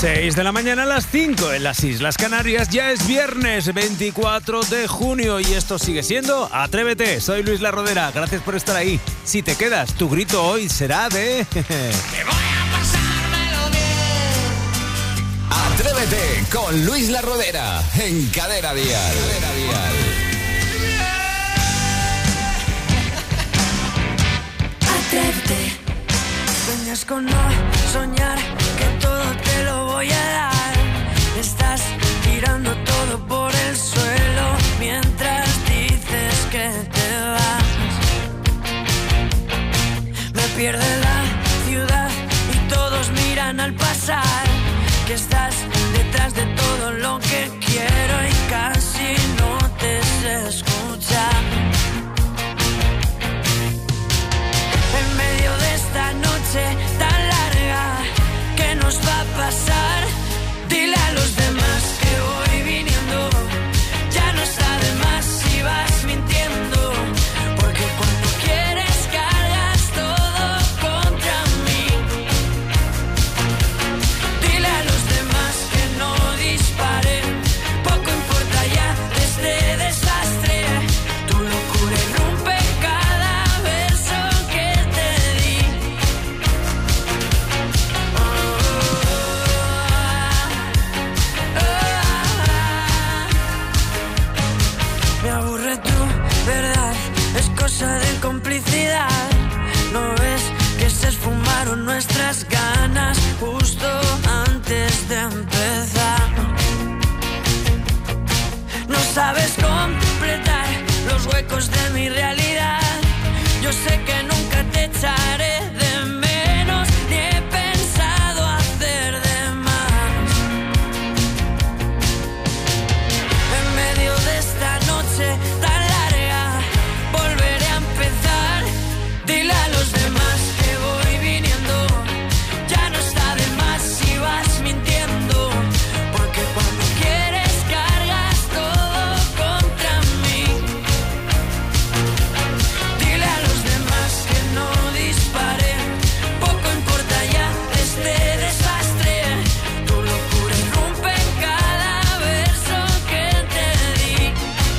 6 de la mañana a las 5 en las Islas Canarias. Ya es viernes 24 de junio y esto sigue siendo Atrévete. Soy Luis La Rodera, gracias por estar ahí. Si te quedas, tu grito hoy será de... ¡Me voy a pasármelo bien! Atrévete con Luis La Rodera en Cadena Dial. Atrévete. Sueñas con no soñar que todo te lo voy a dar. Estás tirando todo por el suelo mientras dices que te vas. Me pierde la ciudad y todos miran al pasar que estás detrás de todo lo que quiero y casi no te sé escuchar. En medio de esta noche tan larga, ¿qué nos va a pasar? Dile a los demás que voy viniendo. Ya no está de más si vas mintiendo, porque cuando quieres cargas todo contra mí. Dile a los demás que no disparen, poco importa ya de este desastre. Tu locura irrumpe cada verso que te di. Me aburre tu verdad, es cosa de complicidad. ¿No ves que se esfumaron nuestras ganas justo antes de empezar? No sabes completar los huecos de mi realidad. Yo sé que nunca te echaré de menos, ni he pensado hacer de más. En medio de esta noche tan larga, volveré a empezar. Dile a los demás que voy viniendo. Ya no está de más si vas mintiendo, porque cuando quieres cargas todo contra mí. Dile a los demás que no disparen, poco importa ya este desastre. Tu locura irrumpe en cada verso que te di.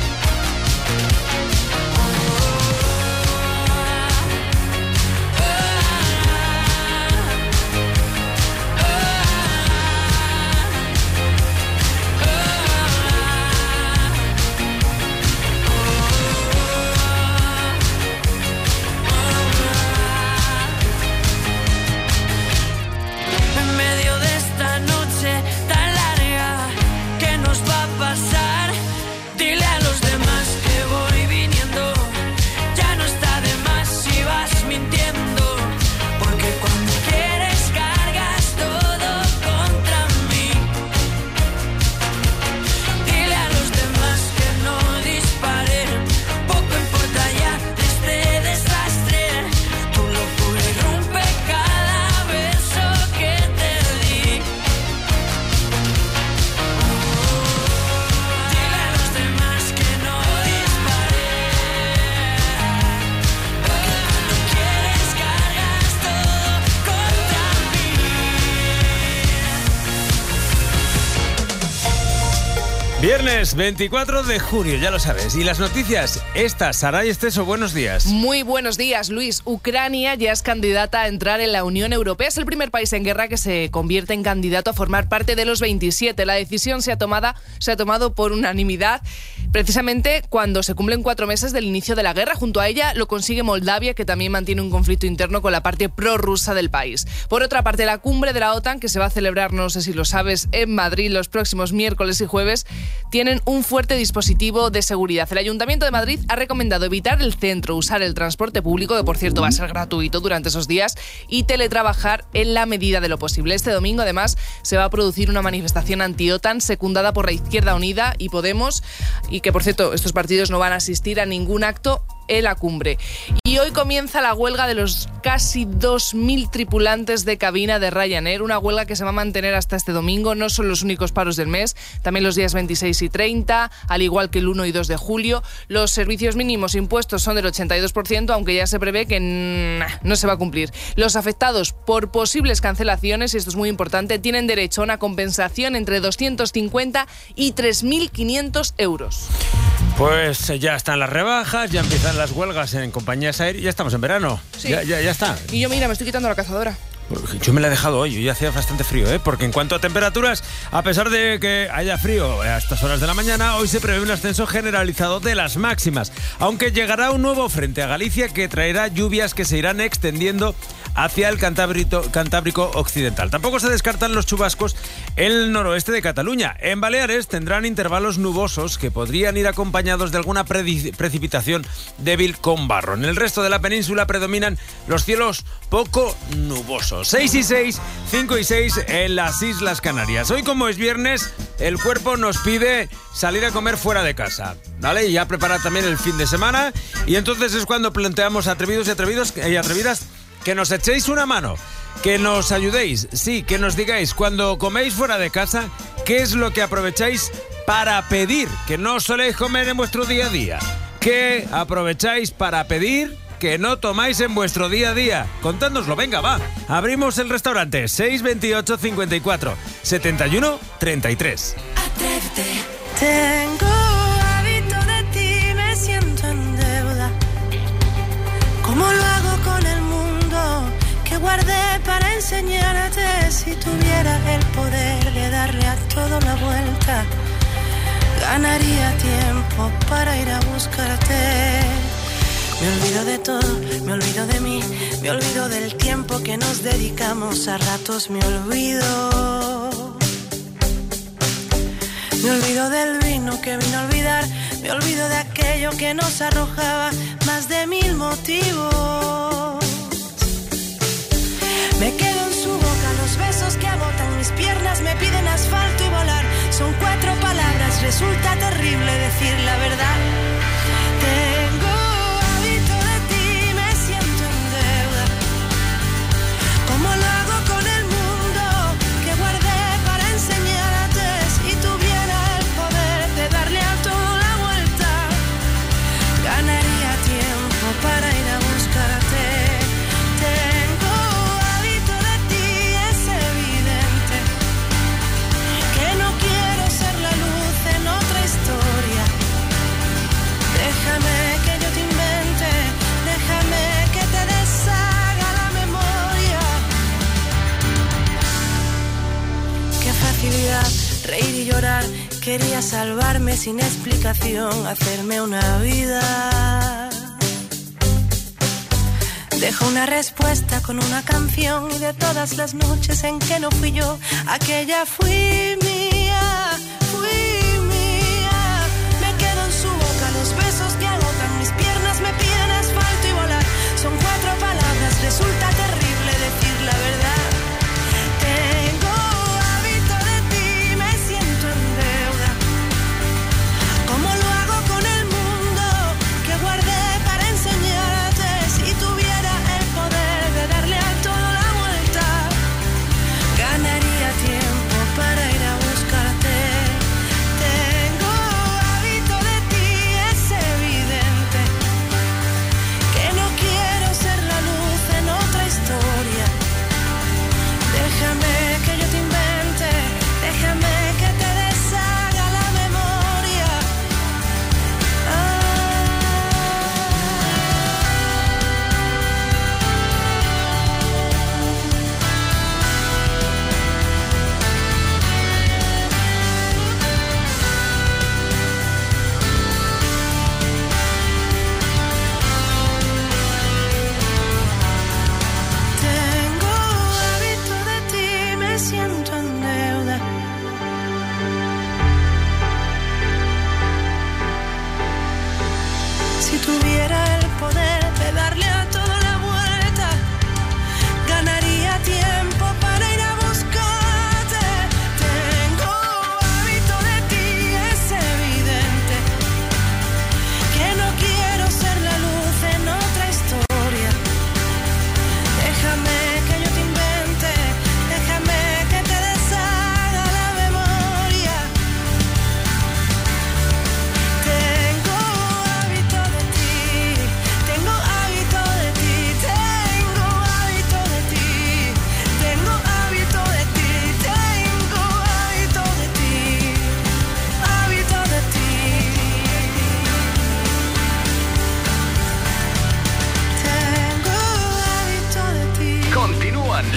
En medio de esta noche tan larga, ¿qué nos va a pasar? Dile a los demás que voy viniendo. Ya no está de más si vas mintiendo, porque cuando quieres cargas todo contra mí. Dile a los demás que no disparen, poco importa ya de este desastre. Tu locura irrumpe cada verso que te di. Dile a los demás que no disparen, porque cuando quieres cargas todo contra mí. Viernes 24 de junio, ya lo sabes. Y las noticias, estas, Saray Esteso, buenos días. Muy buenos días, Luis. Ucrania ya es candidata a entrar en la Unión Europea. Es el primer país en guerra que se convierte en candidato a formar parte de los 27. La decisión se ha tomado por unanimidad, precisamente cuando se cumplen 4 meses del inicio de la guerra. Junto a ella lo consigue Moldavia, que también mantiene un conflicto interno con la parte prorrusa del país. Por otra parte, la cumbre de la OTAN, que se va a celebrar, no sé si lo sabes, en Madrid los próximos miércoles y jueves, tienen un fuerte dispositivo de seguridad. El Ayuntamiento de Madrid ha recomendado evitar el centro, usar el transporte público, que por cierto va a ser gratuito durante esos días, y teletrabajar en la medida de lo posible. Este domingo, además, se va a producir una manifestación anti-OTAN secundada por la Izquierda Unida y Podemos, y que, por cierto, estos partidos no van a asistir a ningún acto en la cumbre. Y hoy comienza la huelga de los casi 2.000 tripulantes de cabina de Ryanair, una huelga que se va a mantener hasta este domingo. No son los únicos paros del mes, también los días 26 y 30, al igual que el 1 y 2 de julio. Los servicios mínimos impuestos son del 82%, aunque ya se prevé que no se va a cumplir. Los afectados por posibles cancelaciones, y esto es muy importante, tienen derecho a una compensación entre 250 y 3.500 euros. Pues ya están las rebajas, ya empiezan las huelgas en compañías aéreas, ya estamos en verano. Sí. Ya está. Y yo, mira, me estoy quitando la cazadora. Yo me la he dejado hoy, hoy hacía bastante frío, porque en cuanto a temperaturas, a pesar de que haya frío a estas horas de la mañana, hoy se prevé un ascenso generalizado de las máximas, aunque llegará un nuevo frente a Galicia que traerá lluvias que se irán extendiendo hacia el Cantábrico occidental. Tampoco se descartan los chubascos en el noroeste de Cataluña. En Baleares tendrán intervalos nubosos que podrían ir acompañados de alguna precipitación débil con barro. En el resto de la península predominan los cielos poco nubosos. 6 y 6, 5 y 6 en las Islas Canarias. Hoy, como es viernes, el cuerpo nos pide salir a comer fuera de casa, ¿vale? Y ya preparar también el fin de semana. Y entonces es cuando planteamos atrevidos y atrevidas que nos echéis una mano, que nos ayudéis, sí, que nos digáis cuando coméis fuera de casa, qué es lo que aprovecháis para pedir, que no soléis comer en vuestro día a día, que aprovecháis para pedir que no tomáis en vuestro día a día. Contádnoslo, venga, va. Abrimos el restaurante 628 54 71 33. Atrévete. Tengo hábito de ti, me siento en deuda. ¿Cómo lo hago con el mundo que guardé para enseñarte? Si tuviera el poder de darle a todo la vuelta, ganaría tiempo para ir a buscarte. Me olvido de todo, me olvido de mí, me olvido del tiempo que nos dedicamos, a ratos me olvido. Me olvido del vino que vino a olvidar, me olvido de aquello que nos arrojaba más de 1000 motivos. Me quedo en su boca, los besos que agotan mis piernas me piden asfalto y volar. Son 4 palabras, resulta terrible decir la verdad. Tengo hábito de ti, me siento en deuda. ¿Cómo lo hago con el mundo que guardé para enseñarte? Si tuviera el poder de darle a todo la vuelta, ganaría tiempo para ir a buscarte. Tengo hábito de ti, es evidente que no quiero ser la luz en otra historia. Déjame que yo te invente, déjame que te deshaga la memoria. Qué facilidad, reír y llorar. Quería salvarme sin explicación, hacerme una vida. Dejo una respuesta con una canción, y de todas las noches en que no fui yo, aquella fui mía, fui mía. Me quedo en su boca, los besos que agotan mis piernas me piden asfalto y volar. Son 4 palabras, resulta terrible decir la verdad. Tengo hábito de ti, me siento en deuda. ¿Cómo lo hago con el mundo que guardé para enseñarte? Si tuviera el poder de darle a todo la vuelta, ganaría tiempo para ir a buscarte.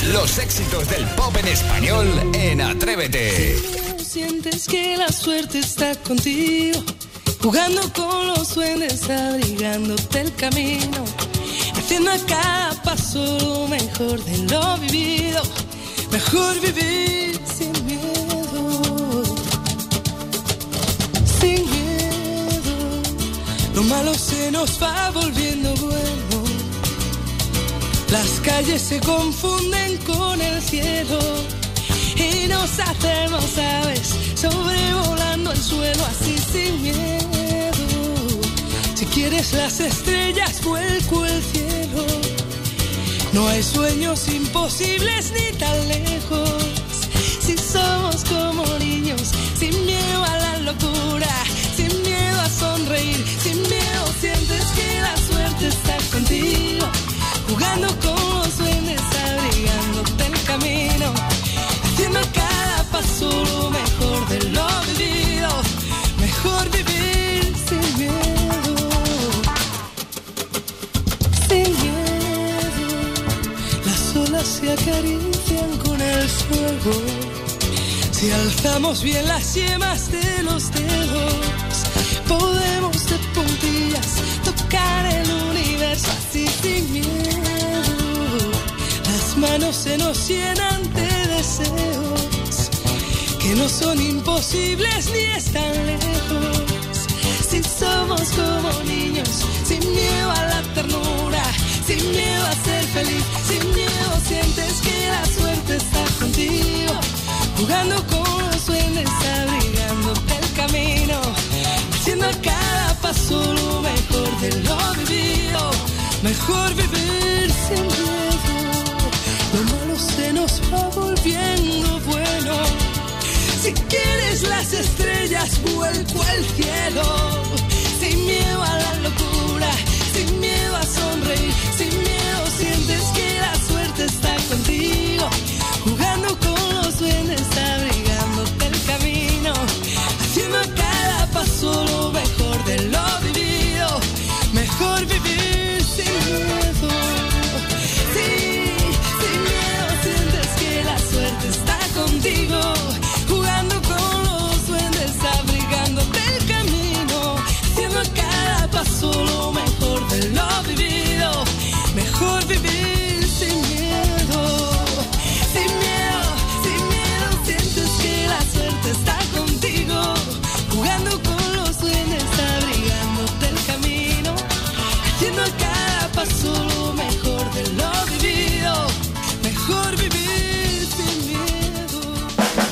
Los éxitos del pop en español en Atrévete. Sientes que la suerte está contigo, jugando con los duendes, abrigándote el camino, haciendo a cada paso lo mejor de lo vivido. Mejor vivir sin miedo, sin miedo. Lo malo se nos va volviendo bueno, las calles se confunden con el cielo y nos hacemos aves sobrevolando el suelo así sin miedo. Si quieres las estrellas, vuelco el cielo. No hay sueños imposibles ni tan lejos. Si somos como niños, sin miedo a la locura, sin miedo a sonreír, sin miedo sientes que la suerte está contigo, jugando con los duendes, abrigándote el camino, haciendo cada paso lo mejor de lo vivido. Mejor vivir sin miedo, sin miedo. Las olas se acarician con el fuego, si alzamos bien las yemas de los dedos, podemos de puntillas tocar el universo así sin miedo. Las manos se nos llenan de deseos que no son imposibles ni están lejos. Si somos como niños, sin miedo a la ternura, sin miedo a ser feliz, sin miedo sientes que la suerte está contigo, jugando con los duendes, abrigándote el camino, haciendo a cada paso lo mejor de lo vivido. Mejor vivir sin miedo, lo malo se nos va volviendo bueno. Si quieres las estrellas, vuelco al cielo, sin miedo a la locura, sin miedo a sonreír, sin miedo sientes que la suerte está contigo, jugando con los duendes, abrigándote el camino, haciendo a cada paso lo mejor de lo vivido. Mejor vivir sin miedo, sí, sin miedo sientes que la suerte está contigo, jugando con los duendes, abrigándote el camino, haciendo a cada paso lo mejor de lo vivido. Mejor vivir sin miedo, sin miedo, sin miedo sientes que la suerte está contigo, jugando con los duendes, abrigándote el camino, haciendo a cada paso lo mejor de lo vivido. Mejor vivir sin miedo.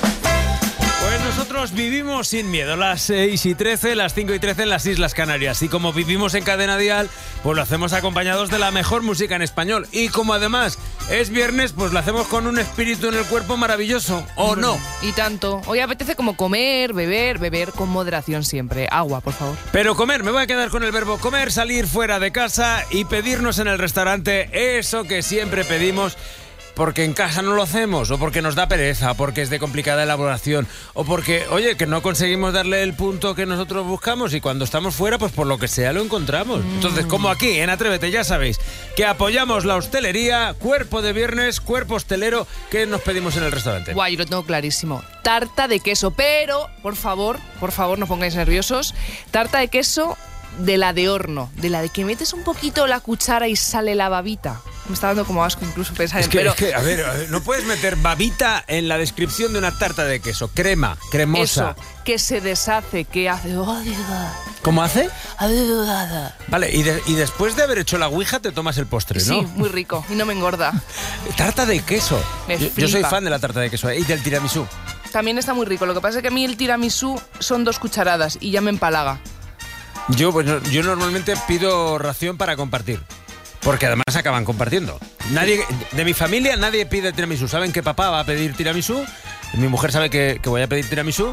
Pues nosotros vivimos sin miedo, las 6:13, las 5:13 en las Islas Canarias. Y como vivimos en Cadena Dial, pues lo hacemos acompañados de la mejor música en español. Y como además es viernes, pues lo hacemos con un espíritu en el cuerpo maravilloso, ¿o no? Y tanto. Hoy apetece como comer, beber con moderación siempre. Agua, por favor. Pero comer, me voy a quedar con el verbo comer, salir fuera de casa y pedirnos en el restaurante eso que siempre pedimos, porque en casa no lo hacemos, o porque nos da pereza, o porque es de complicada elaboración, o porque, oye, que no conseguimos darle el punto que nosotros buscamos y cuando estamos fuera, pues por lo que sea lo encontramos. Entonces, como aquí en Atrévete, ya sabéis que apoyamos la hostelería, cuerpo de viernes, cuerpo hostelero, ¿qué nos pedimos en el restaurante? Guay, yo lo tengo clarísimo. Tarta de queso, pero, por favor, no pongáis nerviosos, tarta de queso de la de horno, de la de que metes un poquito la cuchara y sale la babita. Me está dando como asco incluso pensar en es que, a ver, no puedes meter babita en la descripción de una tarta de queso. Crema, cremosa. Eso, que se deshace, que hace... ¿Cómo hace? Vale, y después de haber hecho la ouija te tomas el postre, ¿no? Sí, muy rico y no me engorda. Tarta de queso. Yo soy fan de la tarta de queso y del tiramisú. También está muy rico. Lo que pasa es que a mí el tiramisú son 2 cucharadas y ya me empalaga. Yo normalmente pido ración para compartir. Porque además acaban compartiendo. Nadie de mi familia, nadie pide tiramisú. Saben que papá va a pedir tiramisú. Mi mujer sabe que voy a pedir tiramisú.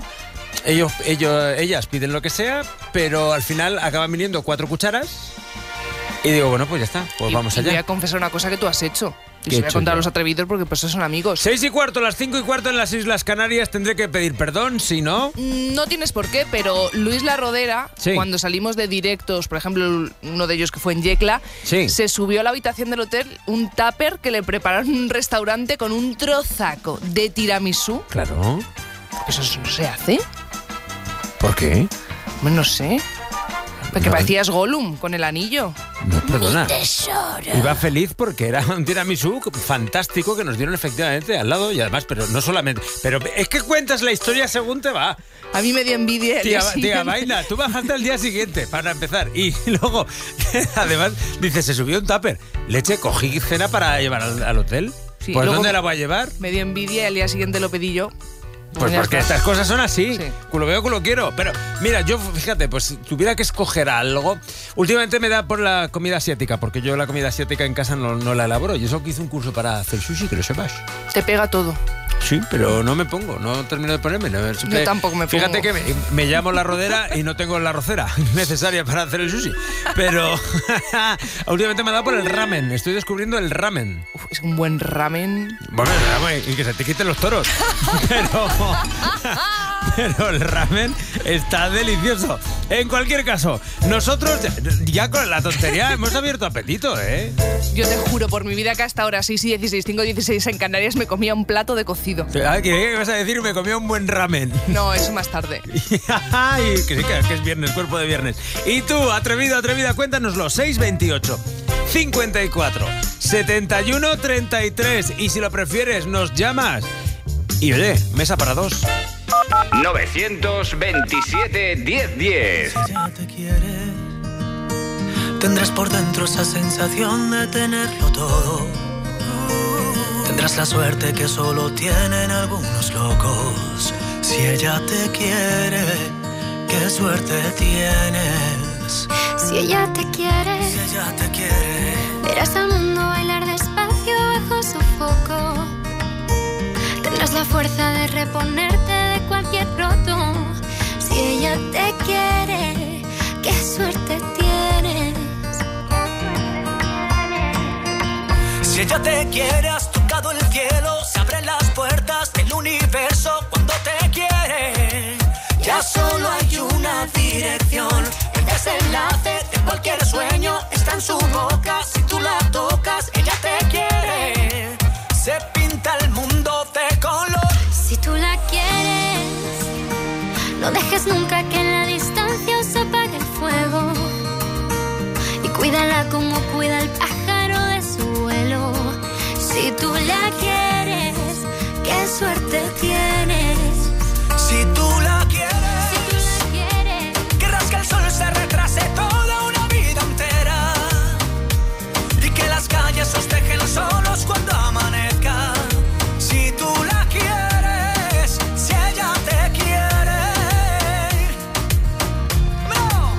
Ellas piden lo que sea, pero al final acaban viniendo 4 cucharas. Y digo, bueno, pues ya está, pues vamos allá. Y voy a confesar una cosa que tú has hecho. Y se voy a contar a los atrevidos porque pues son amigos. 6:15, las 5:15 en las Islas Canarias. Tendré que pedir perdón, si no... No tienes por qué, pero Luis La Rodera, cuando salimos de directos, por ejemplo, uno de ellos que fue en Yecla, se subió a la habitación del hotel un tupper que le prepararon en un restaurante con un trozaco de tiramisú. Claro. ¿Eso no se hace? ¿Por qué? Bueno, no sé. Porque parecías Gollum con el anillo. No, perdona. Mi tesoro. Iba feliz porque era un tiramisú fantástico que nos dieron efectivamente al lado y además, pero no solamente... Pero es que cuentas la historia según te va. A mí me dio envidia. Tía Vaina, tú bajaste al día siguiente para empezar y luego, además, dice, se subió un tupper. Leche, cogí cena para llevar al hotel. Sí, pues ¿dónde la voy a llevar? Me dio envidia y al día siguiente lo pedí yo. Pues porque estas cosas son así. Sí. Culo veo, culo quiero. Pero mira, yo, fíjate, pues si tuviera que escoger algo, últimamente me da por la comida asiática, porque yo la comida asiática en casa no la elaboro. Y eso que hice un curso para hacer sushi, que lo sepas. Te pega todo. Sí, pero no me pongo, no termino de ponerme. No, yo tampoco me pongo. Fíjate que me llamo La Rodera y no tengo la arrocera necesaria para hacer el sushi. Pero últimamente me ha dado por el ramen. Estoy descubriendo el ramen. Uf, es un buen ramen. Bueno, y que se te quiten los toros. Pero el ramen está delicioso. En cualquier caso, nosotros ya con la tontería hemos abierto apetito, ¿eh? Yo te juro por mi vida que hasta ahora 6:16, 5:16 en Canarias me comía un plato de cocido. ¿Qué vas a decir? Me comía un buen ramen. No, eso más tarde. Que sí, que es viernes, cuerpo de viernes. Y tú, atrevido, atrevida, cuéntanoslo. 6:28 54 71 33. Y si lo prefieres, nos llamas. Y oye, mesa para dos. 927 1010. Si ya te quieres, tendrás por dentro esa sensación de tenerlo todo. Tendrás la suerte que solo tienen algunos locos. Si ella te quiere, qué suerte tienes. Si ella te quiere, si ella te quiere, verás al mundo bailar despacio bajo su foco. Tendrás la fuerza de reponerte de cualquier roto. Si ella te quiere, qué suerte tienes. Si ella te quiere, has tocado el cielo. Se abren las puertas del universo cuando te quiere. Ya solo hay una dirección. El desenlace de cualquier sueño está en su boca. Si tú la tocas, ella te quiere. Se pinta el mundo de color. Si tú la quieres, no dejes nunca que en la distancia se apague el fuego. Y cuídala como cuida el pájaro de su vuelo. Si tú la quieres, qué suerte tienes. Si tú la quieres, querrás que el sol se retrase toda una vida entera. Y que las calles os dejen solos cuando amanezca. Si tú la quieres, si ella te quiere. ¡No!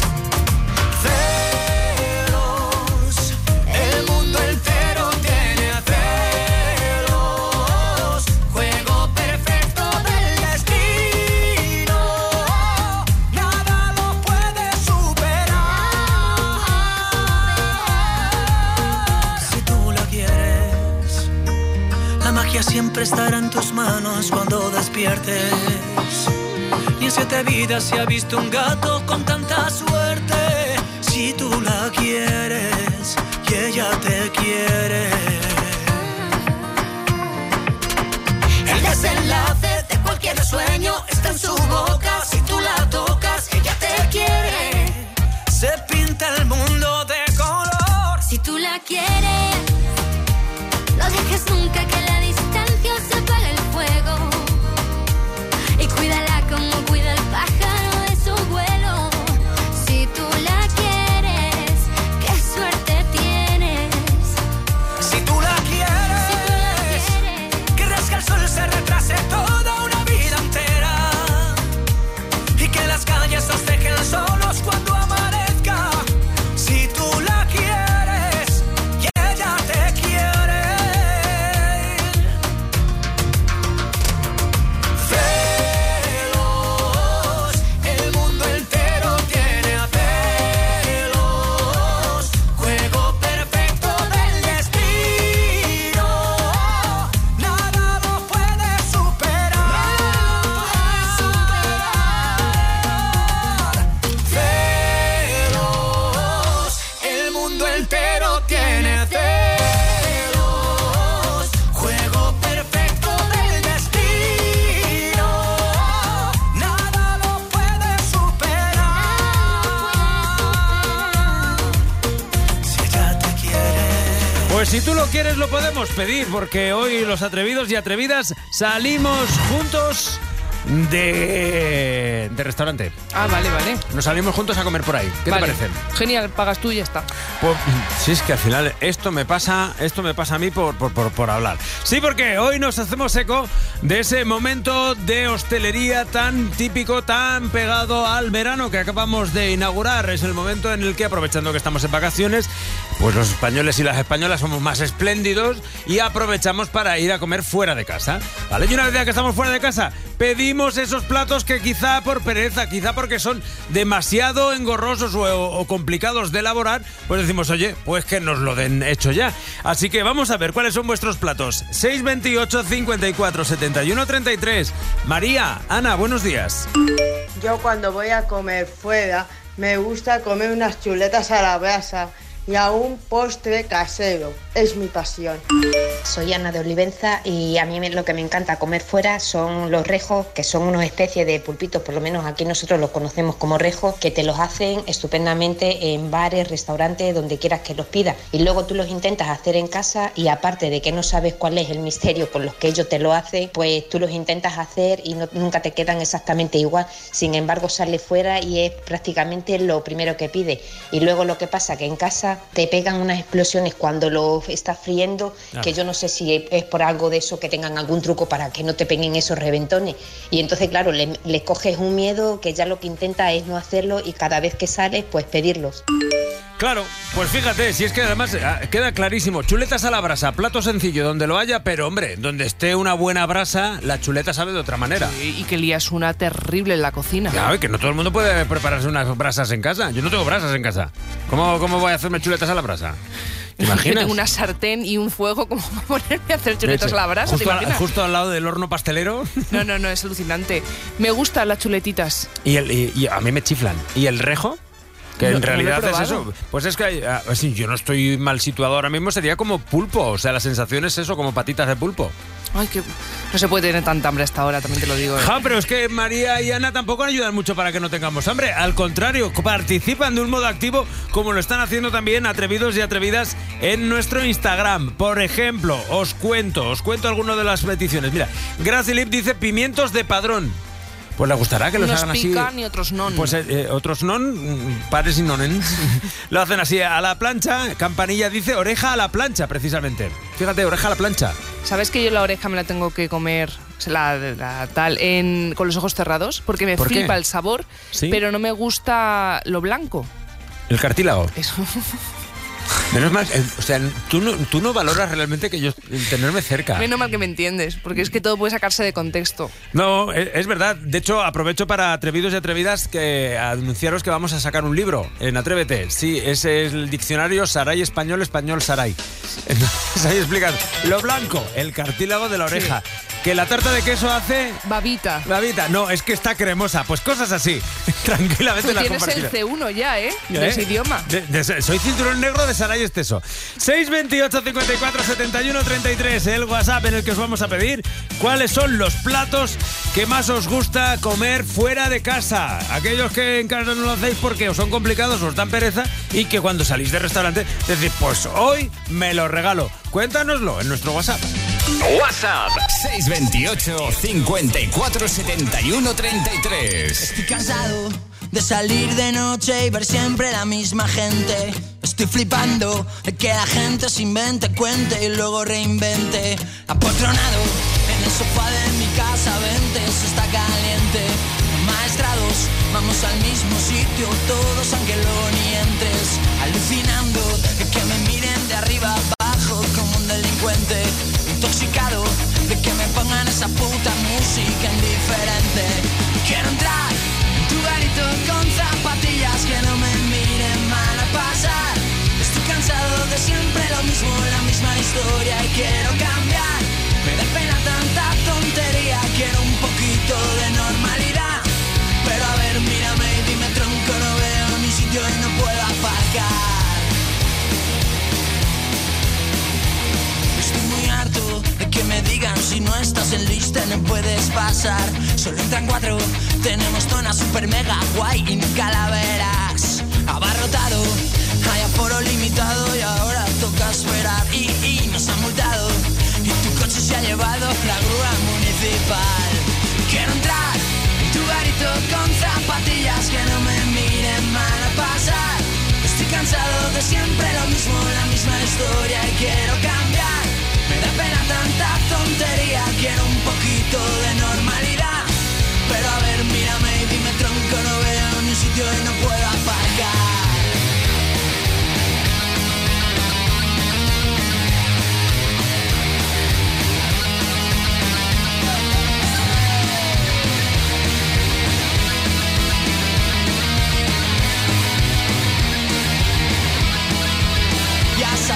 Celos, el mundo entero tiene celos. Juego perfecto del destino. Nada lo puede superar. Si tú la quieres, la magia siempre estará en tus manos cuando despiertes. Ni en 7 vidas se ha visto un gato con tanta suerte. Si tú la quieres y ella te quiere. El desenlace de cualquier sueño está en su boca. Si tú la tocas, ella te quiere. Se pinta el mundo de color. Si tú la quieres, no dejes nunca que en la distancia se apague el fuego. Y cuídala como cuida el pájaro de su vuelo. Si tú la quieres, qué suerte tienes. Si tú la quieres, querrás que el sol se retrase toda una vida entera. Y que las calles os dejen solos cuando amanezca. Si tú la quieres y ella te quiere. Pues si tú lo quieres lo podemos pedir, porque hoy los atrevidos y atrevidas salimos juntos de restaurante. Ah, vale. Nos salimos juntos a comer por ahí. ¿Qué te parece? Genial, pagas tú y ya está. Pues, sí, es que al final esto me pasa a mí por hablar. Sí, porque hoy nos hacemos eco de ese momento de hostelería tan típico, tan pegado al verano que acabamos de inaugurar. Es el momento en el que, aprovechando que estamos en vacaciones, pues los españoles y las españolas somos más espléndidos y aprovechamos para ir a comer fuera de casa, ¿vale? Y una vez que estamos fuera de casa, pedimos esos platos que quizá por pereza, quizá porque son demasiado engorrosos o complicados de elaborar, pues decimos, oye, pues que nos lo den hecho ya. Así que vamos a ver cuáles son vuestros platos. 628 54 71 33. María, Ana, buenos días. Yo cuando voy a comer fuera me gusta comer unas chuletas a la brasa y a un postre casero. Es mi pasión. Soy Ana de Olivenza y a mí lo que me encanta comer fuera son los rejos, que son una especie de pulpitos, por lo menos aquí nosotros los conocemos como rejos, que te los hacen estupendamente en bares, restaurantes, donde quieras que los pidas. Y luego tú los intentas hacer en casa y aparte de que no sabes cuál es el misterio con los que ellos te lo hacen, pues tú los intentas hacer y nunca te quedan exactamente igual. Sin embargo, sale fuera y es prácticamente lo primero que pides. Y luego lo que pasa que en casa te pegan unas explosiones cuando lo estás friendo, que yo no sé si es por algo de eso, que tengan algún truco para que no te peguen esos reventones. Y entonces, claro, le coges un miedo que ya lo que intenta es no hacerlo y cada vez que sales, pues pedirlos. Claro, pues fíjate, si es que además queda clarísimo. Chuletas a la brasa, plato sencillo donde lo haya, pero hombre, donde esté una buena brasa, la chuleta sabe de otra manera. Sí, y que lías una terrible en la cocina. Claro, que no todo el mundo puede prepararse unas brasas en casa. Yo no tengo brasas en casa. ¿Cómo voy a hacerme chuletas a la brasa? ¿Te imaginas? Yo tengo una sartén y un fuego como para ponerme a hacer chuletas a la brasa. Justo al lado del horno pastelero. No, es alucinante. Me gustan las chuletitas. Y a mí me chiflan. ¿Y el rejo? Que en realidad no es eso. Pues es que así, yo no estoy mal situado ahora mismo, sería como pulpo. O sea, la sensación es eso, como patitas de pulpo. Ay, que no se puede tener tanta hambre hasta ahora, también te lo digo. Ja, pero es que María y Ana tampoco ayudan mucho para que no tengamos hambre. Al contrario, participan de un modo activo, como lo están haciendo también atrevidos y atrevidas en nuestro Instagram. Por ejemplo, os cuento algunas de las peticiones. Mira, Gracie Lip dice pimientos de padrón. Pues le gustará que los hagan así. Unos pican y otros non. Pues otros non, pares y nonens. Lo hacen así a la plancha. Campanilla dice oreja a la plancha, precisamente. Fíjate, oreja a la plancha. ¿Sabes que yo la oreja me la tengo que comer con los ojos cerrados? Porque me flipa el sabor, ¿sí? Pero no me gusta lo blanco. ¿El cartílago? Eso. Menos mal, o sea, tú no valoras realmente que yo tenerme cerca. Menos mal que me entiendes, porque es que todo puede sacarse de contexto. No, es verdad. De hecho, aprovecho para atrevidos y atrevidas que anunciaros que vamos a sacar un libro en Atrévete. Sí, ese es el diccionario Saray Español, Español Saray. Entonces ahí explicas lo blanco, el cartílago de la oreja. Sí. Que la tarta de queso hace... Babita. No, es que está cremosa. Pues cosas así. Tranquilamente las compartiré. Tienes el C1 ya, ¿eh? De ese idioma. Soy cinturón negro de Saray Esteso. 628 54 71 33. El WhatsApp en el que os vamos a pedir cuáles son los platos que más os gusta comer fuera de casa. Aquellos que en casa no lo hacéis porque os son complicados, os dan pereza y que cuando salís del restaurante decís, pues hoy me lo regalo. Cuéntanoslo en nuestro WhatsApp. WhatsApp 628 54 71 33. Estoy cansado de salir de noche y ver siempre la misma gente. Estoy flipando de que la gente se invente, cuente y luego reinvente. Apotronado en el sofá de mi casa, vente, eso está caliente. Maestrados, vamos al mismo sitio todos aunque luego ni entres. Alucinando de que me miren de arriba abajo como un delincuente. Intoxicado de que me pongan esa puta música indiferente. Quiero entrar en tu garito con zapatillas que no me miren mal a pasar. Estoy cansado de siempre lo mismo, la misma historia y quiero cambiar. Me da pena tanta tontería, quiero un poquito de normalidad. Pero a ver, mírame y dime tronco, no veo mi sitio y no puedo aparcar. Estoy muy harto de que me digan si no estás en lista no puedes pasar. Solo entran 4, tenemos zona super mega guay y nunca la verás. Abarrotado, hay aforo limitado y ahora toca esperar. Y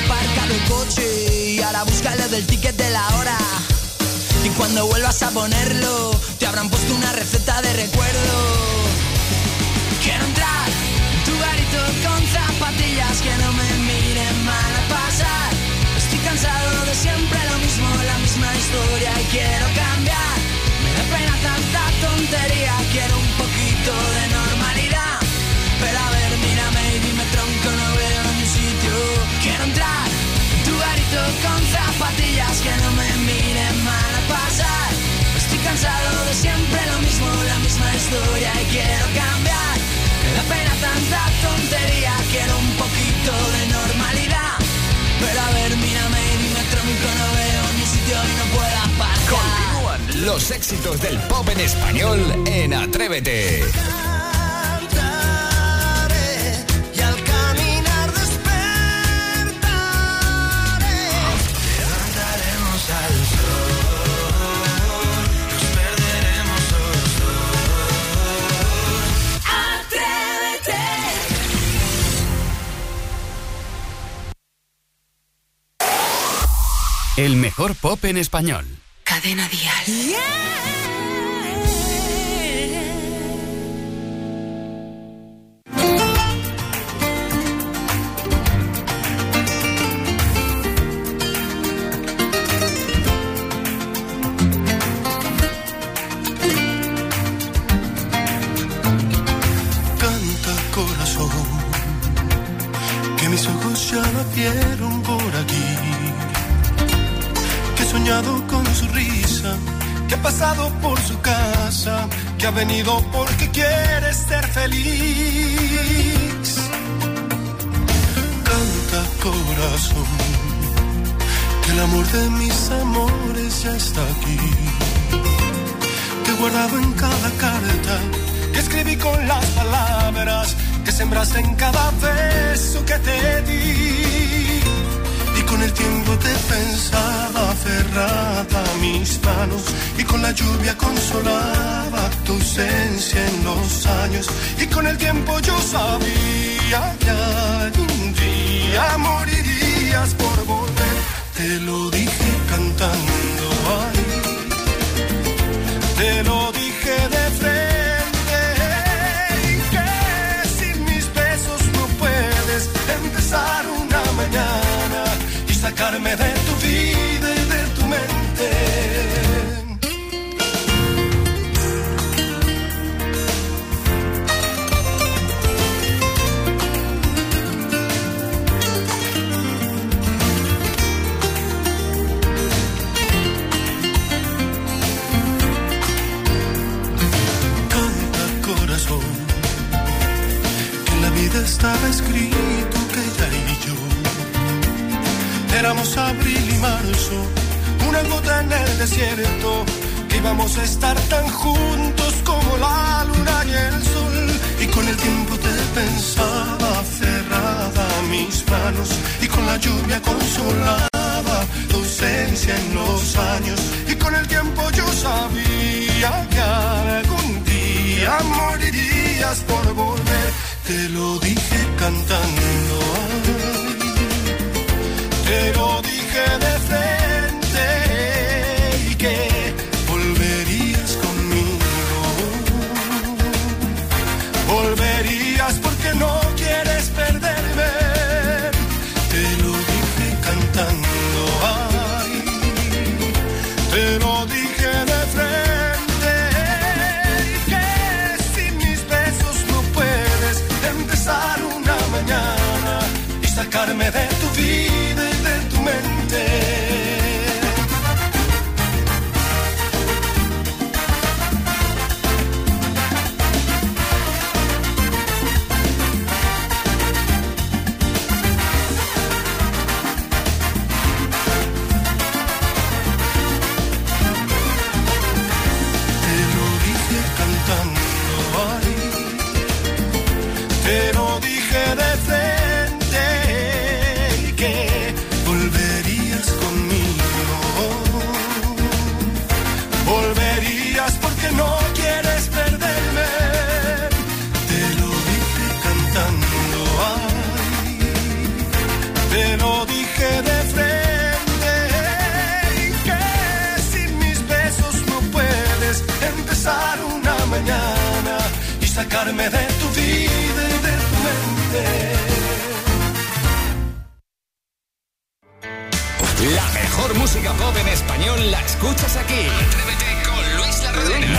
aparcado el coche y ahora búscalo del ticket de la hora. Y cuando vuelvas a ponerlo, te habrán puesto una receta de recuerdo. Quiero entrar en tu garito con zapatillas que no me miren mal a pasar. Estoy cansado de siempre lo mismo, la misma historia y quiero cambiar. Me da pena tanta tontería, quiero un poquito de normalidad. Pero a ver, mírame y dime tronco, no veo ni sitio. Quiero entrar en tu garito con zapatillas que no me miren mal a pasar. Estoy cansado de siempre lo mismo, la misma historia y quiero cambiar. Me da pena tanta tontería, quiero un poquito de normalidad. Pero a ver, mírame y dime tronco, no veo ni sitio y no puedo aparcar. Continúan los éxitos del pop en español en Atrévete. El mejor pop en español. Cadena Dial. Canta corazón, que mis ojos ya la vieron por aquí. Que he soñado con su risa, que ha pasado por su casa, que ha venido porque quiere ser feliz. Canta corazón, que el amor de mis amores ya está aquí. Que he guardado en cada carta, que escribí con las palabras, que sembraste en cada beso que te di. Y con el tiempo te pensaba aferrada a mis manos, y con la lluvia consolaba tu ausencia en los años. Y con el tiempo yo sabía que algún día morirías por volver. Te lo dije cantando ahí, te lo dije de frente, y que sin mis besos no puedes empezar una mañana y sacarme de tu vida y de tu mente. Canta corazón, que en la vida estaba escrito que ella y yo éramos abril y marzo, una gota en el desierto, que íbamos a estar tan juntos como la luna y el sol. Y con el tiempo te pensaba aferrada a mis manos, y con la lluvia consolaba tu ausencia en los años. Y con el tiempo yo sabía que algún día morirías por volver. Te lo dije cantando, te lo dije de frente, y que volverías conmigo. Volverías porque no quieres perderme. Te lo dije cantando, ay, te lo dije de frente, y que sin mis besos no puedes empezar una mañana y sacarme de tu vida y de tu sacarme de tu vida y de tu mente. La mejor música pop en español la escuchas aquí. Atrévete con Luis La Rodera.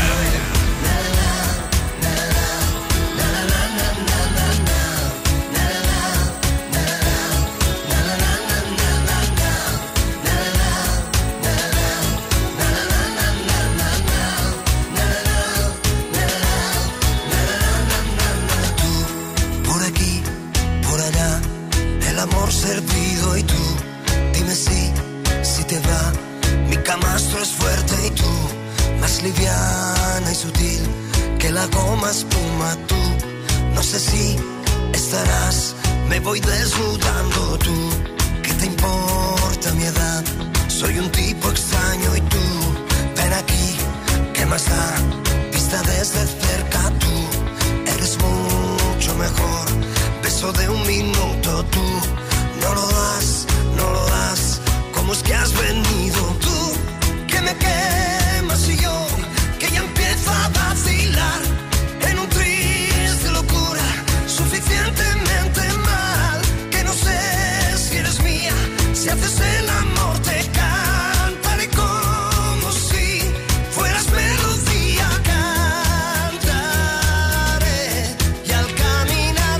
Servido y tú, dime si te va. Mi camastro es fuerte y tú, más liviana y sutil que la goma espuma. Tú, no sé si estarás, me voy desnudando. Tú, ¿qué te importa mi edad? Soy un tipo extraño y tú, ven aquí, ¿qué más da? Vista desde cerca tú, eres mucho mejor. Beso de un minuto tú. No lo das, ¿cómo es que has venido? Tú, que me quemas y yo, que ya empiezo a vacilar en un triste locura, suficientemente mal, que no sé si eres mía, si haces el amor te cantaré como si fueras melodía, cantaré y al caminar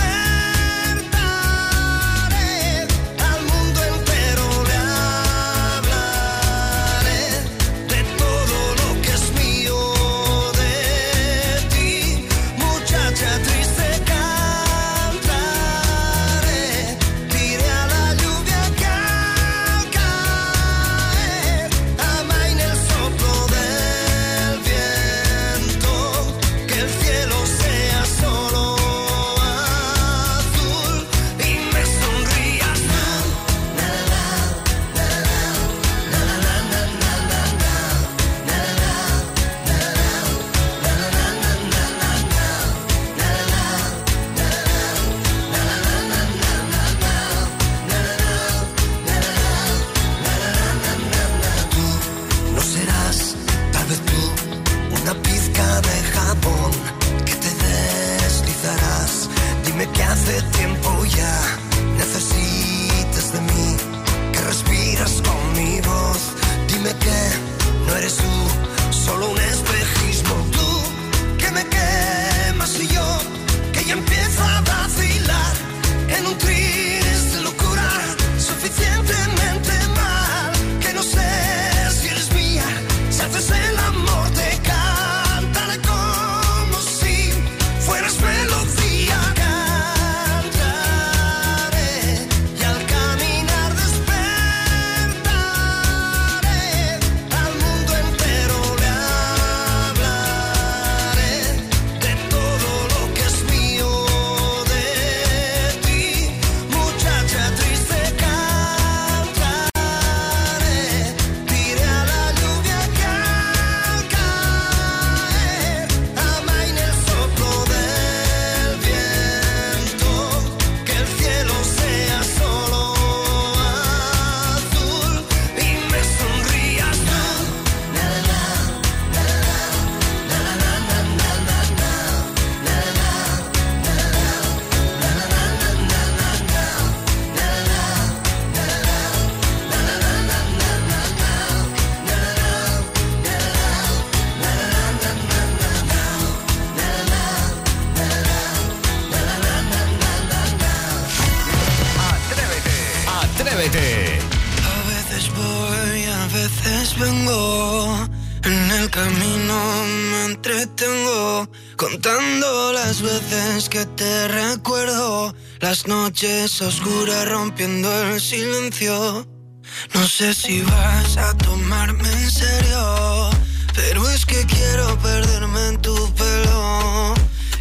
Atrévete. A veces voy, a veces vengo. En el camino me entretengo, contando las veces que te recuerdo. Las noches oscuras rompiendo el silencio. No sé si vas a tomarme en serio, pero es que quiero perderme en tu pelo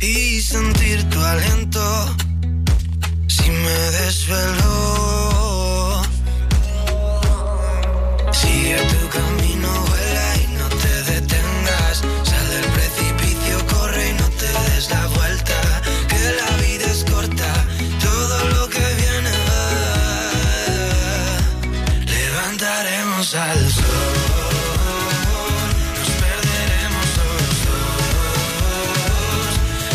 y sentir tu aliento. Si me desvelo, sigue tu camino, vuela y no te detengas. Sal del precipicio, corre y no te des la vuelta. Que la vida es corta, todo lo que viene va. Levantaremos al sol. Nos perderemos los dos.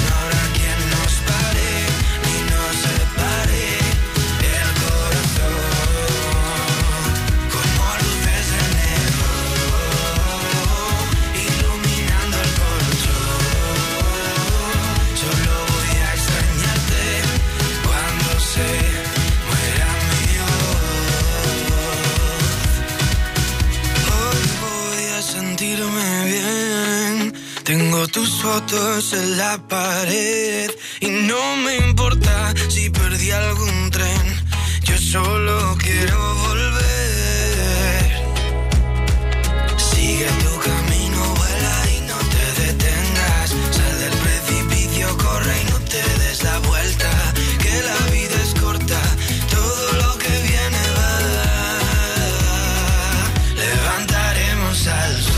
tus fotos en la pared y no me importa si perdí algún tren. Yo solo quiero volver. Sigue tu camino, vuela y no te detengas. Sal del precipicio, corre y no te des la vuelta. Que la vida es corta, todo lo que viene va. Levantaremos al sol.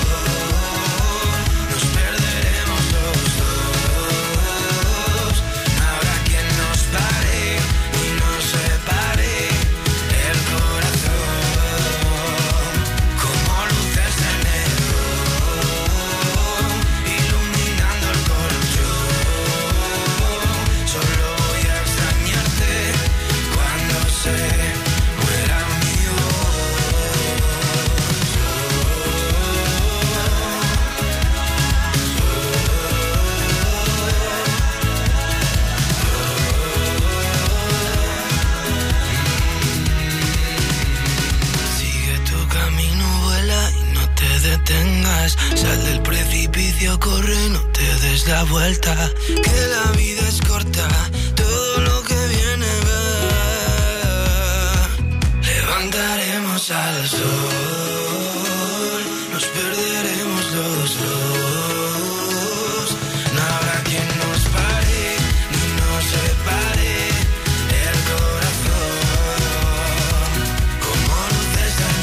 Sal del precipicio, corre, no te des la vuelta. Que la vida es corta, todo lo que viene va. Levantaremos al sol, nos perderemos los dos. No habrá quien nos pare, ni nos separe. El corazón, como luces de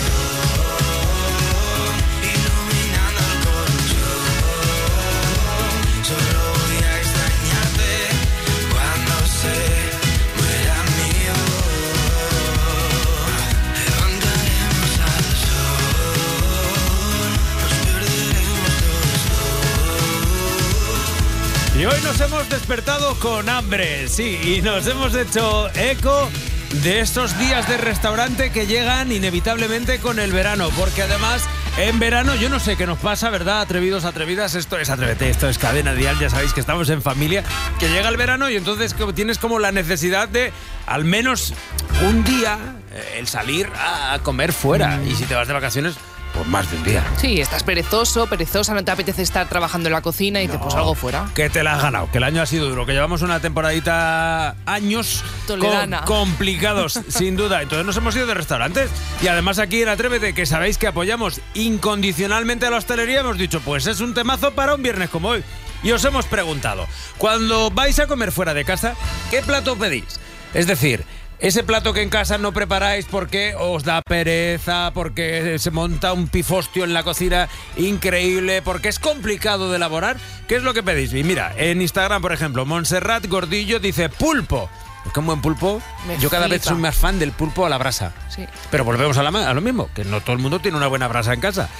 Y hoy nos hemos despertado con hambre, sí, y nos hemos hecho eco de estos días de restaurante que llegan inevitablemente con el verano, porque además en verano yo no sé qué nos pasa, ¿verdad? Atrevidos, atrevidas, esto es Atrévete, esto es Cadena Dial, ya sabéis que estamos en familia, que llega el verano y entonces tienes como la necesidad de al menos un día el salir a comer fuera, y si te vas de vacaciones, pues más de un día. Sí, estás perezoso, perezosa, no te apetece estar trabajando en la cocina y te pues algo fuera. Que te la has ganado, que el año ha sido duro, que llevamos una temporadita, años complicados, sin duda. Entonces nos hemos ido de restaurantes y además aquí en Atrévete, que sabéis que apoyamos incondicionalmente a la hostelería, hemos dicho, pues es un temazo para un viernes como hoy. Y os hemos preguntado, cuando vais a comer fuera de casa, ¿qué plato pedís? Es decir, ese plato que en casa no preparáis porque os da pereza, porque se monta un pifostio en la cocina increíble, porque es complicado de elaborar, ¿qué es lo que pedís? Y mira, en Instagram, por ejemplo, Montserrat Gordillo dice pulpo. Es que un buen pulpo, yo cada vez soy más fan del pulpo a la brasa. Sí. Pero volvemos a lo mismo, que no todo el mundo tiene una buena brasa en casa.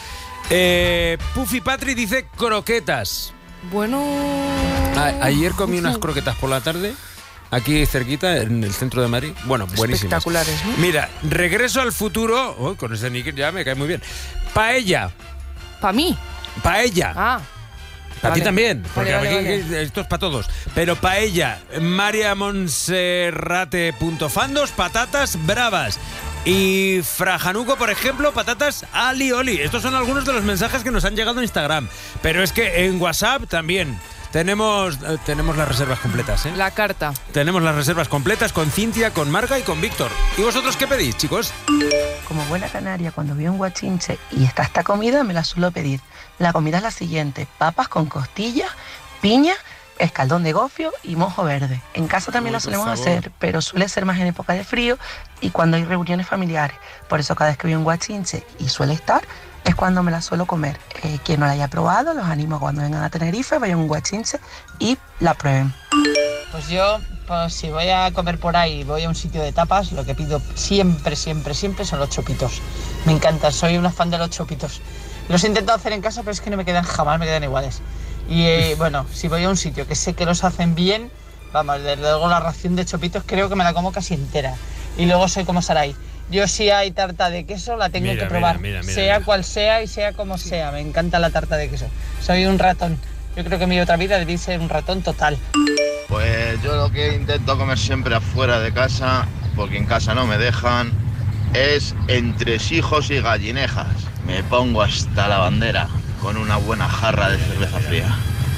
Puffy Patri dice croquetas. Bueno... Ayer comí unas croquetas por la tarde. Aquí cerquita, en el centro de Madrid. Bueno, buenísimas. Espectaculares, ¿no? Mira, Regreso al futuro. Oh, con ese nick ya me cae muy bien. Paella. ¿Para mí? Paella. Ah. Para ti también, porque vale. Esto es para todos. Pero paella, María Monserrate.fandos, patatas bravas. Y Frajanuco, por ejemplo, patatas alioli. Estos son algunos de los mensajes que nos han llegado en Instagram. Pero es que en WhatsApp también tenemos las reservas completas, ¿eh? La carta. Tenemos las reservas completas con Cintia, con Marga y con Víctor. ¿Y vosotros qué pedís, chicos? Como buena canaria, cuando veo un guachinche y está esta comida, me la suelo pedir. La comida es la siguiente: papas con costillas, piña, escaldón de gofio y mojo verde. En casa también lo solemos hacer, pero suele ser más en época de frío y cuando hay reuniones familiares. Por eso cada vez que veo un guachinche y suele estar, es cuando me la suelo comer. Quien no la haya probado, los animo a cuando vengan a Tenerife, vayan a un guachinche y la prueben. Pues yo, si voy a comer por ahí, voy a un sitio de tapas, lo que pido siempre son los chopitos. Me encantan, soy una fan de los chopitos. Los he intentado hacer en casa, pero es que no me quedan jamás, me quedan iguales. Y bueno, si voy a un sitio que sé que los hacen bien, vamos, luego la ración de chopitos creo que me la como casi entera. Y luego soy como Saray. Yo si hay tarta de queso la tengo que probar, sea cual sea y sea como sea. Me encanta la tarta de queso. Soy un ratón. Yo creo que mi otra vida debí ser un ratón total. Pues yo lo que intento comer siempre afuera de casa, porque en casa no me dejan, es entresijos y gallinejas. Me pongo hasta la bandera. con una buena jarra de cerveza fría.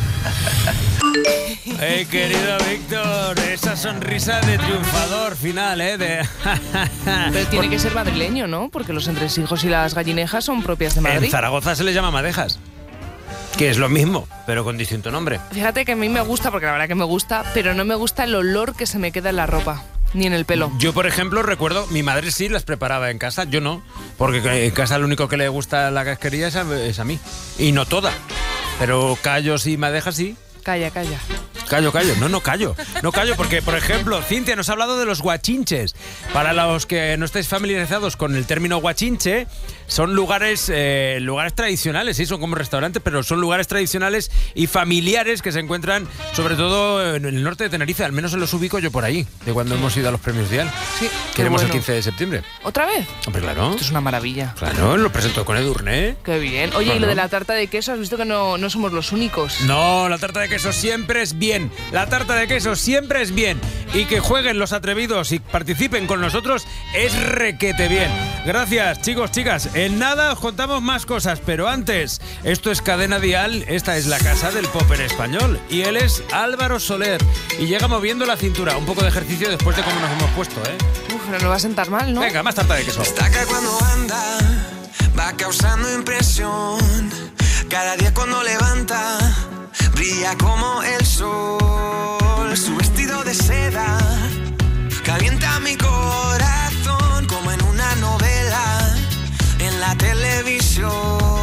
Querido Víctor, esa sonrisa de triunfador final, Pero tiene que ser madrileño, ¿no? Porque los entresijos y las gallinejas son propias de Madrid. En Zaragoza se les llama madejas, que es lo mismo, pero con distinto nombre. Fíjate que a mí me gusta, porque la verdad que me gusta, pero no me gusta el olor que se me queda en la ropa, ni en el pelo. Yo, por ejemplo, recuerdo, mi madre sí las preparaba en casa, yo no, porque en casa lo único que le gusta la casquería es a mí, y no toda, pero callos y madejas sí. Calla. Callo. No callo, porque, por ejemplo, Cintia nos ha hablado de los guachinches. Para los que no estáis familiarizados con el término guachinche, son lugares tradicionales, sí, son como restaurantes, pero son lugares tradicionales y familiares que se encuentran sobre todo en el norte de Tenerife, al menos los ubico yo por ahí, de cuando hemos ido a los premios Dial. Sí, queremos bueno. El 15 de septiembre. ¿Otra vez? Hombre, claro. Esto es una maravilla. Claro, lo presentó con Edurne. Qué bien. Oye, Claro. Y lo de la tarta de queso, has visto que no somos los únicos. No, la tarta de queso siempre es bien. La tarta de queso siempre es bien. Y que jueguen los atrevidos y participen con nosotros es requete bien. Gracias, chicos, chicas. En nada os contamos más cosas, pero antes, esto es Cadena Dial, esta es la casa del pop en español. Y él es Álvaro Soler. Y llega moviendo la cintura. Un poco de ejercicio después de cómo nos hemos puesto, Uf, pero no va a sentar mal, ¿no? Venga, más tarta de queso. Destaca cuando anda, va causando impresión. Cada día cuando levanta, brilla como el sol. Su vestido de seda calienta mi corazón como en una novela en la televisión.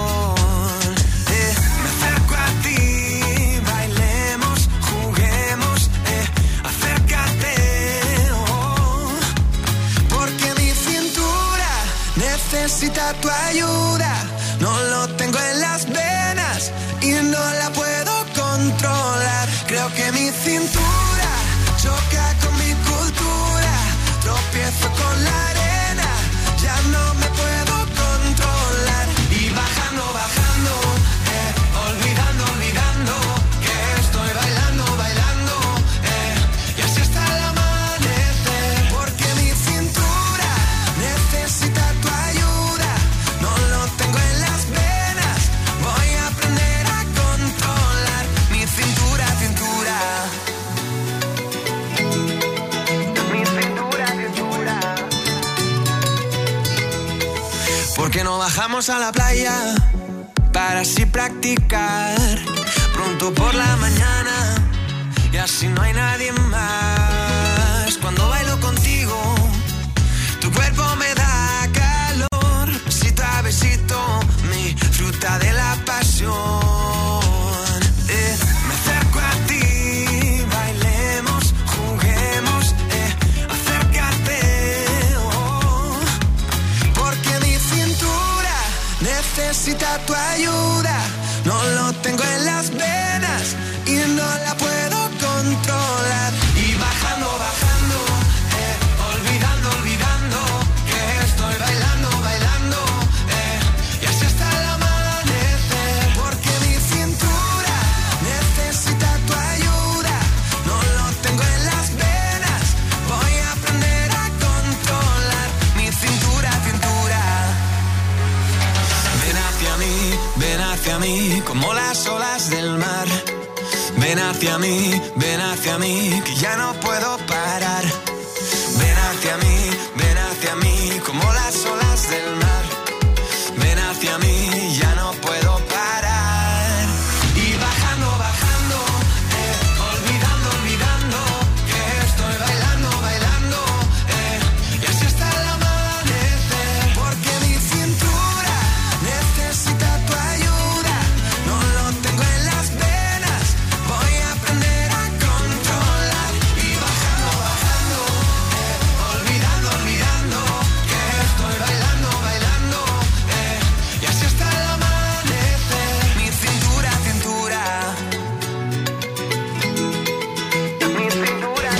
Me acerco a ti, bailemos, juguemos, acércate, porque mi cintura necesita tu ayuda. No lo tengo en las venas y no la puedo controlar. Creo que mi cintura choca con mi cultura. Tropiezo con la arena, ya no me puedo controlar. Y bajando, olvidando, que estoy bailando, y así hasta el amanecer. Porque mi cintura necesita tu ayuda. No lo tengo en las venas, voy a aprender a controlar mi cintura. Mi cintura. ¿Por qué no bajamos a la playa para así practicar pronto por la mañana y así no hay nadie más? Cuando bailo contigo, tu cuerpo me da calor, besito a besito, mi fruta de la pasión. Me acerco a ti, bailemos, juguemos, acércate, porque mi cintura necesita tu ayuda. No lo tengo en las venas y no la puedo controlar. Y bajando, olvidando, que estoy bailando, y así hasta el amanecer. Porque mi cintura necesita tu ayuda. No lo tengo en las venas, voy a aprender a controlar mi cintura. Ven hacia mí, como las olas del mar. Ven hacia mí, que ya no puedo parar. Ven hacia mí, como las olas del mar. Ven hacia mí, ya no puedo parar. Y bajando, olvidando, que estoy bailando, y así hasta el amanecer. Porque mi cintura necesita tu ayuda. No lo tengo en las venas, voy a aprender a controlar. Y bajando, olvidando, que estoy bailando, y así hasta el amanecer. Mi cintura. Mi cintura.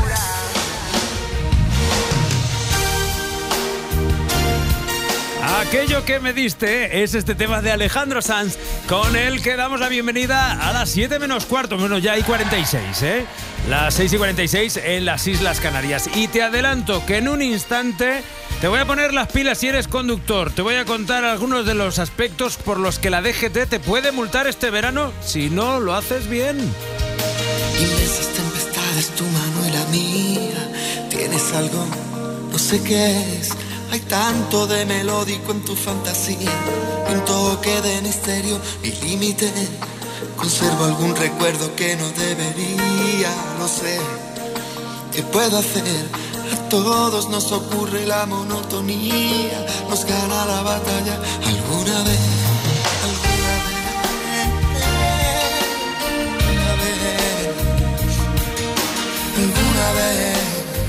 Aquello que me diste es este tema de Alejandro Sanz, con el que damos la bienvenida a las 7 menos cuarto, bueno, ya hay 46, Las 6:46 en las Islas Canarias. Y te adelanto que en un instante Te voy a poner las pilas si eres conductor. Te voy a contar algunos de los aspectos por los que la DGT te puede multar este verano si no lo haces bien. Inmensas tempestades, tu mano y la mía. Tienes algo, no sé qué es. Hay tanto de melódico en tu fantasía. Un toque de misterio, mi límite. Conservo algún recuerdo que no debería. No sé qué puedo hacer. A todos nos ocurre la monotonía, nos gana la batalla alguna vez, alguna vez.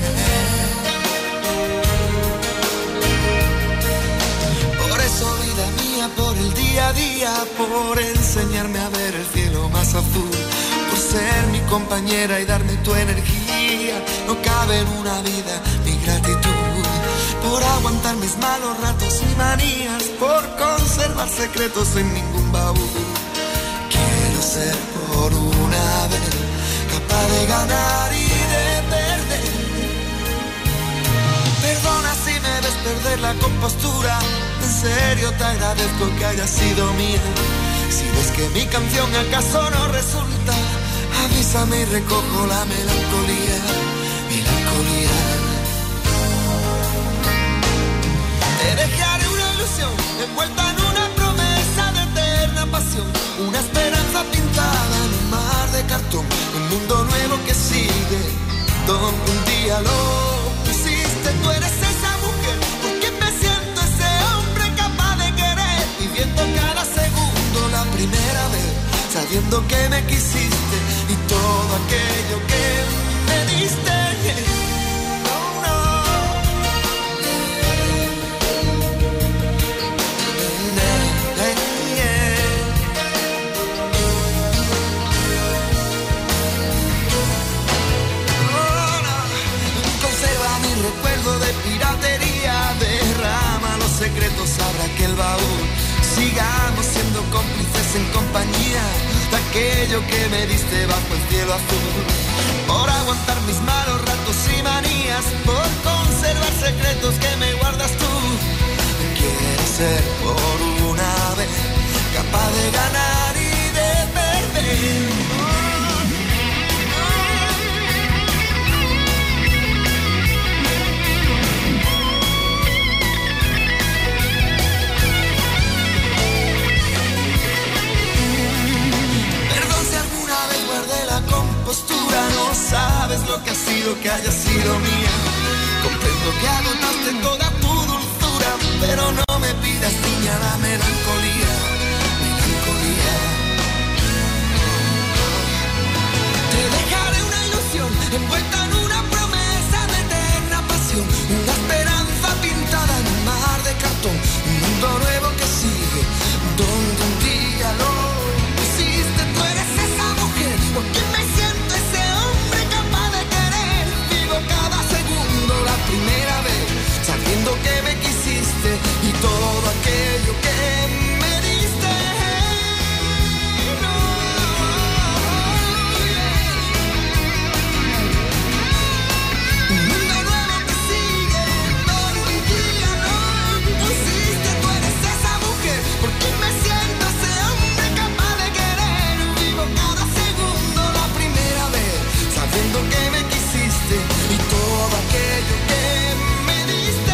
Por eso, vida mía, por el día a día, por enseñarme a ver el cielo más azul, por ser mi compañera y darme tu energía. No cabe en una vida mi gratitud, por aguantar mis malos ratos y manías, por conservar secretos en ningún baúl. Quiero ser por una vez capaz de ganar y de perder. Perdona si me ves perder la compostura, en serio te agradezco que haya sido mía. Si ves que mi canción acaso no resulta, avísame y recojo la melancolía. Te dejaré una ilusión envuelta en una promesa de eterna pasión, una esperanza pintada en un mar de cartón, un mundo nuevo que sigue, donde un día lo pusiste. Tú eres esa mujer por quien me siento ese hombre capaz de querer, viviendo cada segundo la primera vez, sabiendo que me quisiste y todo aquello que me diste. Recuerdo de piratería, derrama los secretos, abra aquel baúl. Sigamos siendo cómplices en compañía de aquello que me diste bajo el cielo azul. Por aguantar mis malos ratos y manías, por conservar secretos que me guardas tú. Quiero ser por una vez capaz de ganar y de perder. No sabes lo que ha sido que haya sido mía. Comprendo que agotaste toda tu dulzura, pero no me pidas, niña, la melancolía. Melancolía. Te dejaré una ilusión envuelta en una promesa de eterna pasión, una esperanza pintada en un mar de cartón, un mundo nuevo que sigue, donde un día lo pusiste. Tú eres esa mujer por quien me siento ese hombre capaz de querer, vivo cada segundo la primera vez, sabiendo que me quisiste y todo aquello que me diste. Un mundo nuevo que sigue, donde un día lo pusiste. Tú eres esa mujer por quien me siento ese hombre capaz de querer, vivo cada segundo la primera vez, sabiendo que me quisiste y todo aquello que me diste.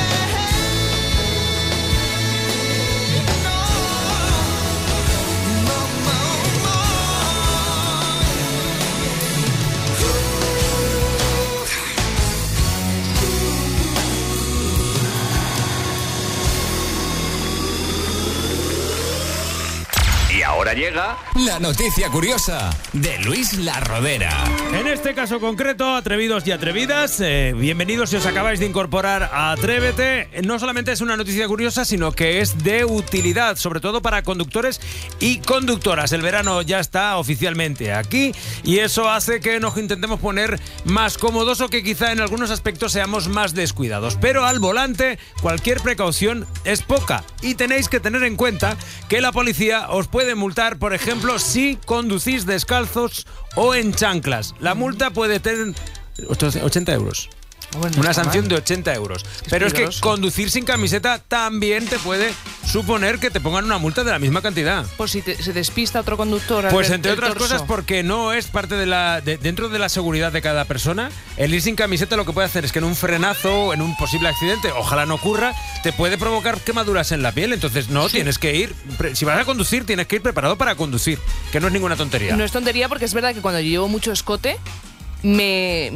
Y ahora llega la noticia curiosa de Luis La Rodera. En este caso concreto, atrevidos y atrevidas, bienvenidos si os acabáis de incorporar a Atrévete. No solamente es una noticia curiosa, sino que es de utilidad, sobre todo para conductores y conductoras. El verano ya está oficialmente aquí y eso hace que nos intentemos poner más cómodos o que quizá en algunos aspectos seamos más descuidados. Pero al volante, cualquier precaución es poca y tenéis que tener en cuenta que la policía os puede multar, por ejemplo, si conducís descalzos o en chanclas. La multa puede tener 80 euros. Bueno, una sanción de 80 euros. Pero es que conducir sin camiseta también te puede suponer que te pongan una multa de la misma cantidad. Por si se despista otro conductor. Pues entre otras cosas porque no es parte dentro de la seguridad de cada persona. El ir sin camiseta lo que puede hacer es que en un frenazo, en un posible accidente, ojalá no ocurra, te puede provocar quemaduras en la piel. Entonces tienes que ir, si vas a conducir tienes que ir preparado para conducir, que no es ninguna tontería. No es tontería porque es verdad que cuando yo llevo mucho escote me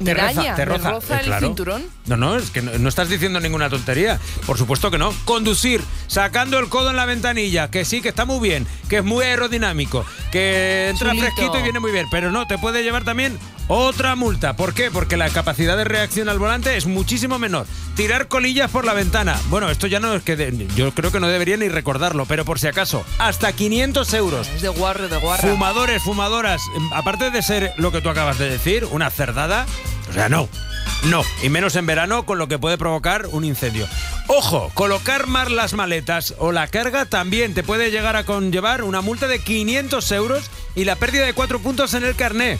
roza el cinturón. No, es que no estás diciendo ninguna tontería. Por supuesto que no. Conducir sacando el codo en la ventanilla, que sí, que está muy bien, que es muy aerodinámico, que entra fresquito y viene muy bien, pero no, te puede llevar también otra multa. ¿Por qué? Porque la capacidad de reacción al volante es muchísimo menor. Tirar colillas por la ventana. Bueno, esto ya no es que... yo creo que no debería ni recordarlo, pero por si acaso, hasta 500 euros. Es de guarro, de guarra. Fumadores, fumadoras, aparte de ser lo que tú acabas de decir, una cerdada, o sea, no, y menos en verano con lo que puede provocar un incendio. Ojo, colocar mal las maletas o la carga también te puede llegar a conllevar una multa de 500 euros y la pérdida de 4 puntos en el carné.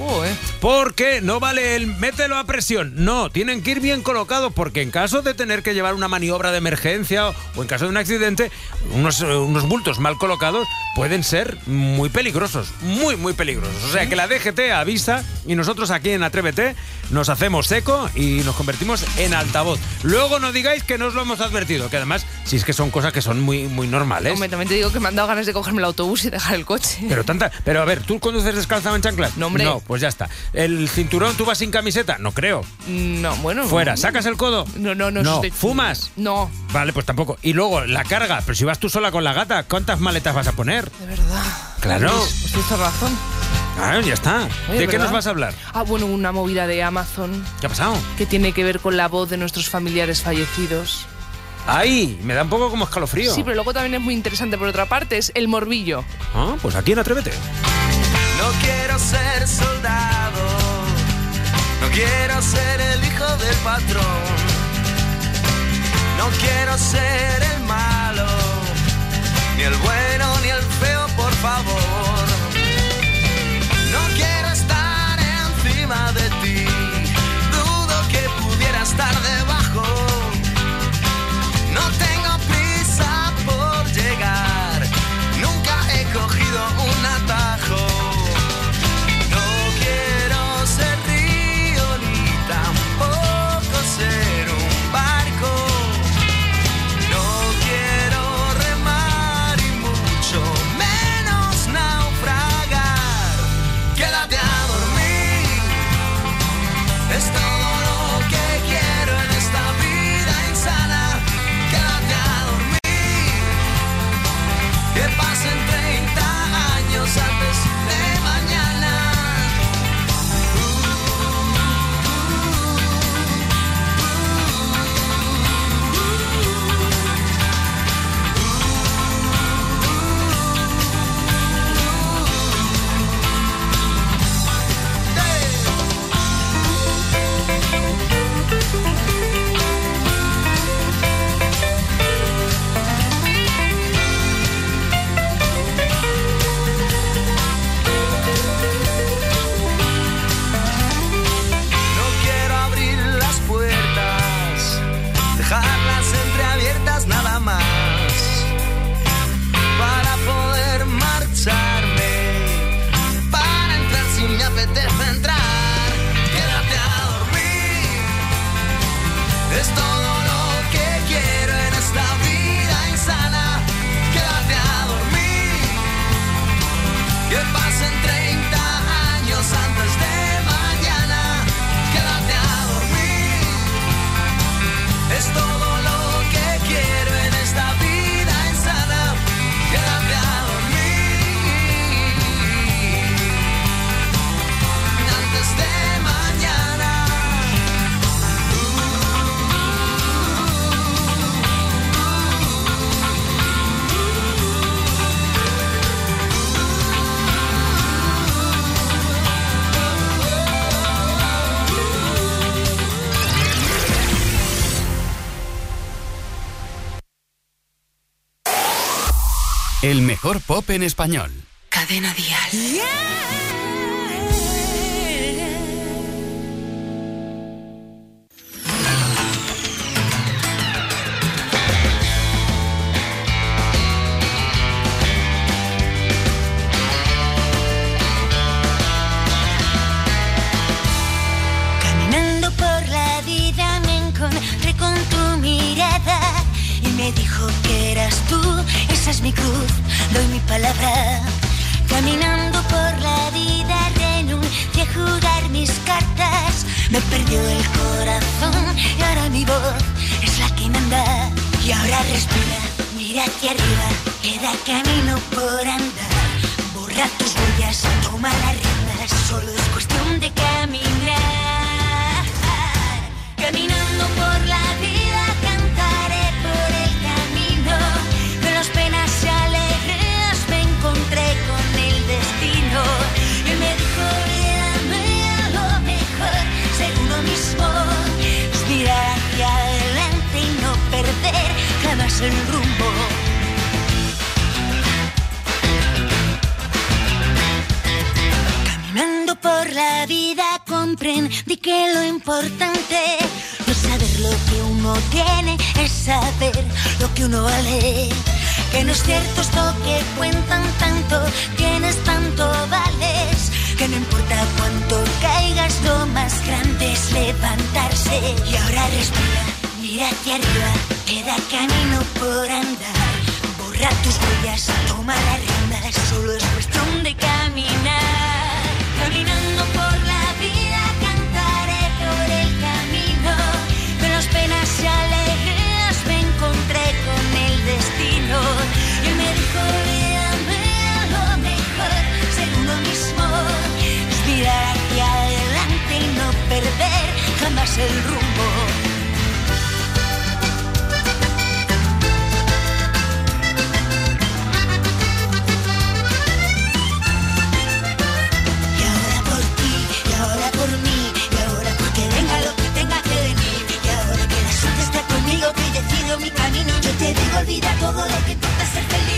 Porque no vale el mételo a presión. No, tienen que ir bien colocados porque en caso de tener que llevar una maniobra de emergencia o en caso de un accidente, unos bultos mal colocados pueden ser muy peligrosos, muy peligrosos. O sea que la DGT avisa y nosotros aquí en Atrévete nos hacemos eco y nos convertimos en altavoz. Luego no digáis que no os lo hemos advertido, que además, si es que son cosas que son muy normales. Hombre, también te digo que me han dado ganas de cogerme el autobús y dejar el coche. Pero a ver, ¿tú conduces descalza o en chanclas? No, hombre. No, pues ya está. ¿El cinturón tú vas sin camiseta? No creo. No, bueno. Fuera. ¿Sacas el codo? No. ¿Fumas? No. Vale, pues tampoco. Y luego, la carga. Pero si vas tú sola con la gata, ¿cuántas maletas vas a poner? De verdad. Claro. Pues tienes razón. Ah, ya está. Oye, ¿De qué nos vas a hablar? Bueno, una movida de Amazon. ¿Qué ha pasado? Que tiene que ver con la voz de nuestros familiares fallecidos. ¡Ay! Me da un poco como escalofrío. Sí, pero luego también es muy interesante por otra parte, es el morbillo. Ah, pues aquí en Atrévete. No quiero ser soldado, no quiero ser el hijo del patrón, no quiero ser el malo, ni el bueno ni el feo, por favor. No quiero estar encima de ti, dudo que pudiera estar debajo. No tengo prisa por llegar, nunca he cogido un atajo. No quiero ser río ni tampoco ser un barco. No quiero remar y mucho menos naufragar. Quédate a dormir, es todo lo que quiero en esta vida insana. Quédate a dormir, que pasen 30 años antes de mañana. No quiero abrir las puertas, dejarlas entreabiertas nada más, para poder marcharme, para entrar si me apetece entrar. Quédate a dormir, es todo lo que quiero en esta vida insana. Quédate a dormir, que pasen 30 años antes de mañana. Quédate a dormir, es todo lo que quiero en esta vida insana. Quédate a dormir, antes de mañana. El mejor pop en español. Cadena Dial. tú, esa es mi cruz, doy mi palabra. Caminando por la vida renuncié a jugar mis cartas. Me perdió el corazón y ahora mi voz es la que manda. Y ahora respira, mira hacia arriba, queda camino por andar. Borra tus huellas, toma las riendas, solo es cuestión de caminar. Caminando por la vida cantaré por el camino, de las penas y alegrías me encontré con el destino. Y me dijo, mírame a lo mejor, ser uno mismo, es mirar hacia adelante y no perder jamás el rumbo. Caminando por la vida comprendí que lo importante no es saber lo que uno tiene, es saber lo que uno vale. Que no es cierto esto que cuentan tanto, tienes tanto vales. Que no importa cuánto caigas, lo más grande es levantarse. Y ahora respira, mira hacia arriba, queda camino por andar. Borra tus huellas, toma las riendas, solo es cuestión de caminar. Caminando por la vida cantaré por el camino, de las penas y alegrías me encontré con el destino. Y él me dijo, mírame a lo mejor, ser uno mismo, es mirar hacia adelante y no perder jamás el rumbo. Mi camino, yo te digo, olvida todo lo que importa, ser feliz.